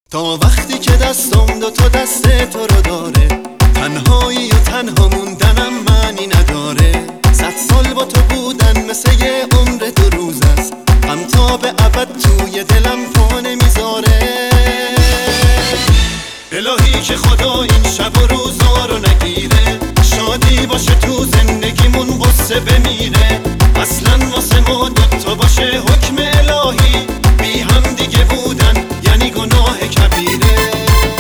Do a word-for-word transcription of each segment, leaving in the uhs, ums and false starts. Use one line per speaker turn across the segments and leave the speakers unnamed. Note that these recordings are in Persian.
تا وقتی که دستم دو تا دست تو رو داره، تنهایی و تنها موندنم معنی نداره. صد سال با تو بودن مثل یه عمر دو روز است، غم تا به ابد توی دلم پا نمیذاره. الهی که خدا این شب و روزا رو نگیره، شادی باشه تو زندگیمون، غصه بمیره. اصلا واسه ما دوتا باشه حکم الهی، بی هم دیگه بودن یعنی گناه کبیره.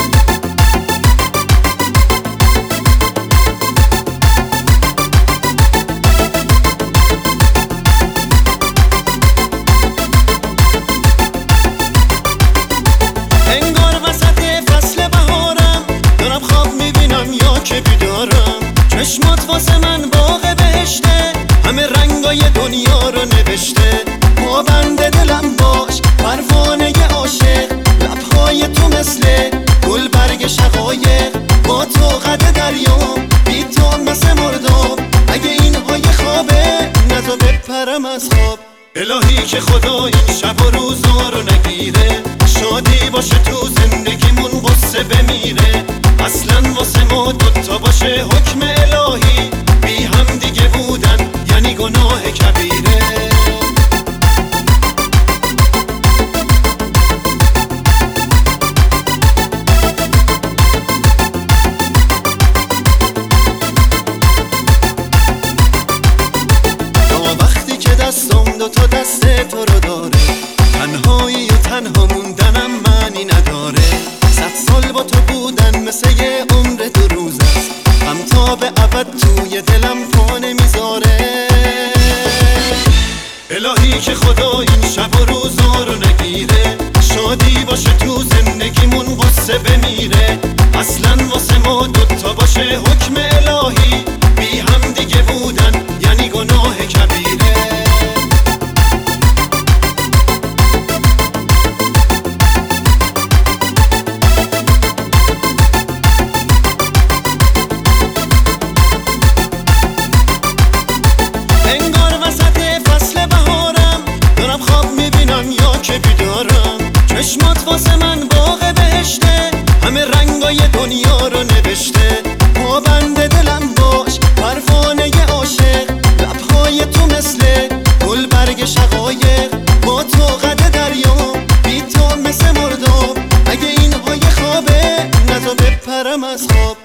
انگار وسط فصل بهارم، دارم خواب میبینم یا که بیدارم. چشمات واسه من باغ بهشته، همه رنگای دنیا رو نوشته. پابند دلم باش پروانه عاشق، لبهای تو مثل گل برگ شقایق. با تو قد دریا، بی تو مثل مرداب. اگه این های خوابه نزا بپرم از خواب. الهی که خدا این شب و روزا رو نگیره، شادی باشه تو زندگیمون، غصه بمیره. اصلا واسه ما دوتا باشه حکم الهی، بی هم دیگه بودن یعنی گناه کبیره. دستم دو تا دست تو رو داره، تنهایی و تنها موندنم معنی نداره. صد سال با تو بودن مثل یه عمر دو روز است، غم تا به ابد توی دلم پا نمیذاره. الهی که خدا این شب و روزا رو نگیره، شادی باشه تو زندگیمون، غصه بمیره. اصلا واسه ما دوتا باشه حکم